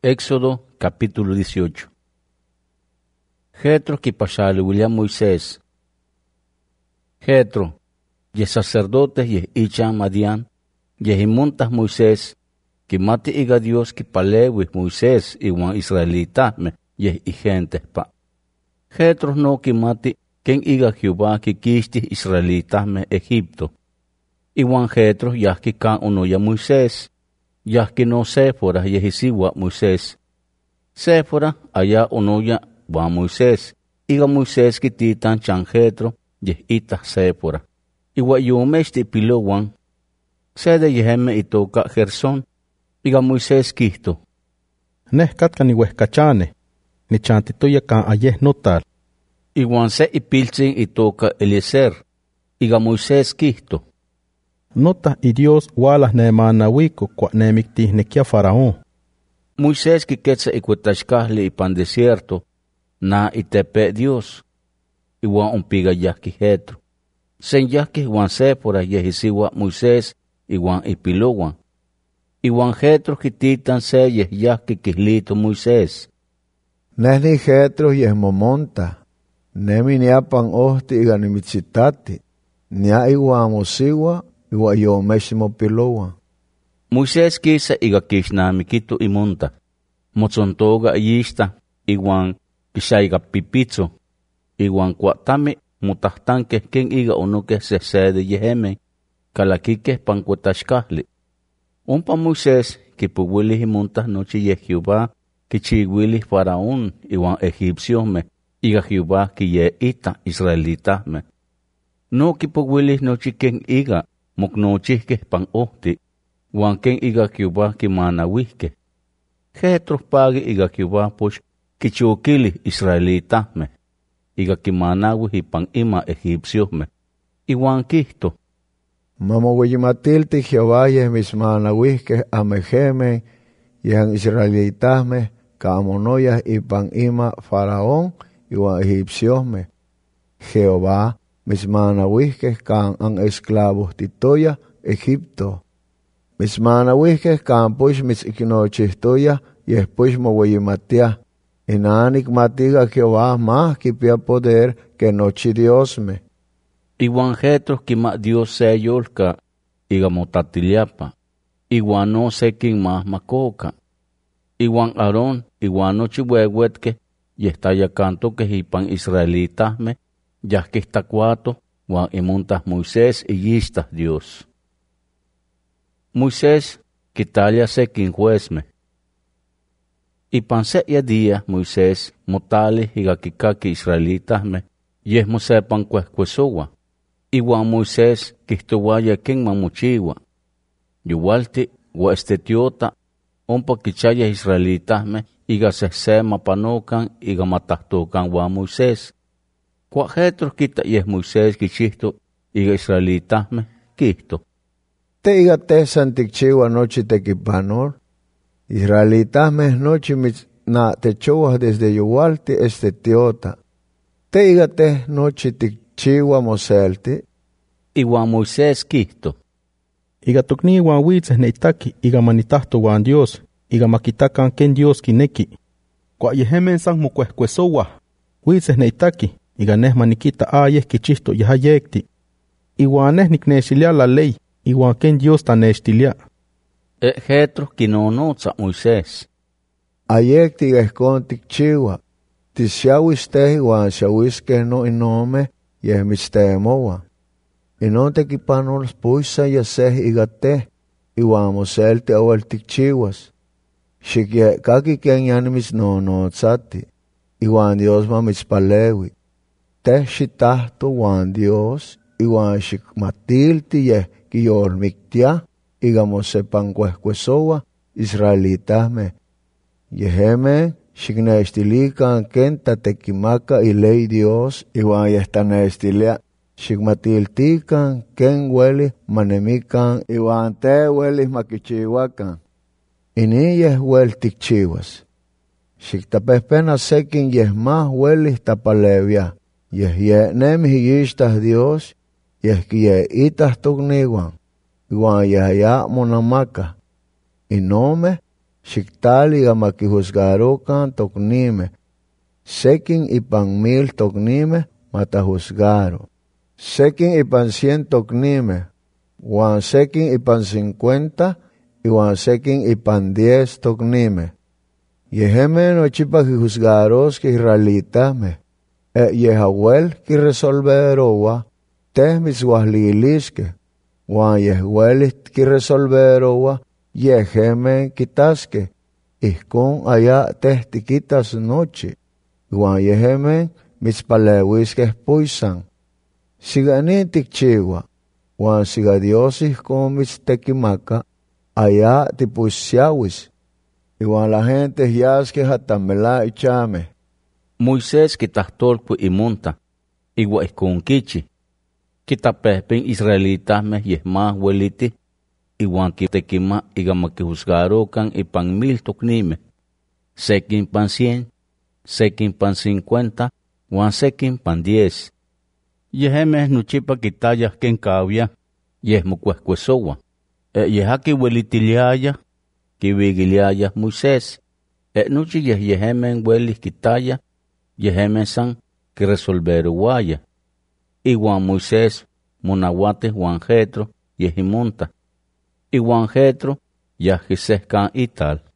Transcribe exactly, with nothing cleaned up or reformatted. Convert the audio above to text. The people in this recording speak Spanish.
Éxodo capítulo dieciocho. Jetro kipashali William Moisés. Jetro, ye sacerdotes ye ichan Madian, ye himuntas Moisés, que mati iga Dios que palewi Moisés iwan israelitahme ye y gentes pa. Jetro no que mati ken iga Jehová que kisti israelitahme Egipto. Iwan Jetro yahki kan uno ya Moisés, yahki no Séfora ye hisiwa Moisés. Séfora allá unoya wa Moisés, iga Moisés que titan chan Jetro ye ita Séfora. Iwa yomesti pilowan, sede yeheme itoka Gersón, iga Moisés kisto. Nehkatka ni wehkachane, ni chantitoya kan ayeh notal. Iwan se ipiltzin itoka Eliezer, iga Moisés kisto. Nota y Dios walas nemanawiko kwa nemiktih nekia faraón. Moisés kiketsa ikuetashkahli ipan desierto, na itepe Dios, iwan umpiga yahki Jetro. Sen yahki iwan Séfora yehisiwa Moisés iwan ipilowan. Iwan Jetro kititan se yeh yahki kihlito Moisés. Nehni Jetro yeh momonta, nemi niapan ohti iga nimitzitati, nia iwan mosiwa, iwa yomeshimo pilowan. Moisés kisa iga kishnamikito imunta, motzontoga yista, iwan kishaiga pipitzo, iwan kuatami mutahtanke ken iga onuke sesede yeheme, kalakike pankuetashkahli. Umpa Moisés kipuwili imunta nochi ye Jehová, kichiwili faraón iwan egipciosme, iga Jehová kiye ita israelitahme. No kipuwili nochi ken iga moknochihke pan ohti, wan ken iga Jehová kimanawihke. Jetro pagi iga Jehová posh kichokili israelitahme, iga kimanawi ipan ima egipciosme, iwan kihto. Mamowiyimatilti Jehová yeh mismanawihke amejeme, yehan israelitahme, kaamonoyah ipan ima faraón, iwan egipciosme. Jehová mismanawihke kan an esclavos titoya Egipto. Mismanawihke kan push mitzikinochihtoya, yeh push mowiyimatia. Inanik matiga Jehová más kipia poder que nochi Diosme. Iwan Jetro kima Dios se yolka, iga motatiliapa, iwan no se kin más makoka. Iwan Aarón, iwan nochi wewetke, yehtaya kanto que hipan israelitahme, yahkihtakuato, wan imuntas Moisés y yistas Dios. Moisés quitalia se kin juezme. Ipan se ya día Moisés motali iga kikaki israelitahme, yeh mosepan kuehkuesowa. Iwan Moisés kihtowaya ken mamochiwa. Yuwalti wa estetiota, ompa kichaya israelitahme, iga sehse mapanokan, iga matahtokan wa Moisés. Kwa Jetro kita yeh Moisés kichihto, iga israelitahme, kihto. Te iga tesan tikchiwa nochi tekipanol, israelitahme nochi mitz na techowa desde yuwalti estetiota. Te iga te nochi tikchiwa moselti. Iwan Moisés kihto. Iga tokni wan witzeh neitaki iga manitahto wan Dios, iga makitakan ken Dios kineki. Kwa yehemen san mokuehkuesowa, witzeh neitaki, iga neh manikita ayeh kichihto yahayekti. Iwan neh niknextilia la ley, iwan ken Dios tanextilia. E Jetro kinonotza Moisés. Ayekti iga ehkon tikchiwa, tisxiawis teh iwan xiawiskeh no inome yeh mitztemowa. Inon tekipanols puisa yaseh iga teh, iwan moselti awel tikchiwas. Xikyekaki ken yani mitznonootzati, iwan Dios ma mitzpalewi. Teh xitahto wan Dios, iwan xikmatilti yeh kiyolmiktia, iga mosepan kuehkuesowa israelitahme. Yeheme xiknextilikan ken tatekimaka iley Dios, iwan yeh tanextilia. Xikmatiltikan ken weli manemikan, iwan te weli makichiwakan. Ini yeh wel tikchiwas. Xiktapehpena sekin yeh más weli tapalevia. Yeh ye nemih yistas Dios, yeh kiye itah tokniwan, iwan yeh ya monamaka. Inome xictal iga makijuzgarocan tocnime, sequin ipan mil tocnime matajuzgaro, sequin ipan cien tocnime, wan sequin ipan cincuenta, y wan sequin ipan diez tocnime. Yeheme nochipa kijuzgaros ki israelitame, e yehahuel ki resolverowa, teh mitzwahlilisque, wan yehuelit ki resolverowa, yeheme kitasque, ihkon aya teh tiquitas nochi, wan yeheme mitzpalewisque puisan. Siga ni tikchiwa, wan siga Dios ihkon mitztekimaka, aya tipusiawis, igual la gente yasque hatamela ichame. Moisés kitahtolpu imunta, igua ihkon kichi, kitapehpen israelitasme yehma hueliti, iguan kitekima igamakijuzgarokan ipan mil tocnime, sequin pan cien, sequin pan cincuenta, wan sequin pan diez. Yeheme nuchipa kitayah ken kawia, yehmucuehcuesowa, e yehaki huelitiliaya, kiwigiliaya Moisés, e nuchi yeh yehemen huelis kitaya, yehemen san kiresolveruaya. Iguan Moisés monawate Juan Jetro yehimunta, iguan Jetro yahjisehkan ital.